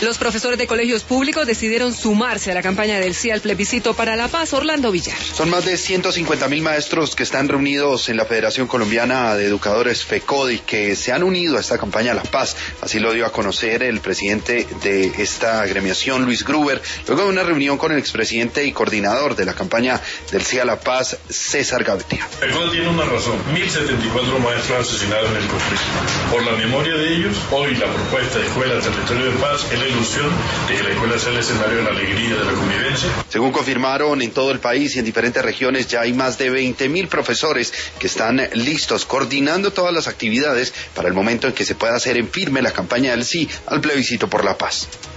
Los profesores de colegios públicos decidieron sumarse a la campaña del sí al plebiscito para la paz. Orlando Villar. Son más de 150.000 maestros que están reunidos en la Federación Colombiana de Educadores FECODI que se han unido a esta campaña a la paz. Así lo dio a conocer el presidente de esta agremiación, Luis Gruber, luego de una reunión con el expresidente y coordinador de la campaña del sí a la paz, César Gaviria. FECODI tiene una razón: 1.074 maestros asesinados en el conflicto. Por la memoria de ellos, hoy la propuesta de Escuela Territorio de Paz es la ilusión de que la escuela sea el escenario de la alegría, de la convivencia. Según confirmaron, en todo el país y en diferentes regiones ya hay más de 20.000 profesores que están listos, coordinando todas las actividades para el momento en que se pueda hacer en firme la campaña del sí al plebiscito por la paz.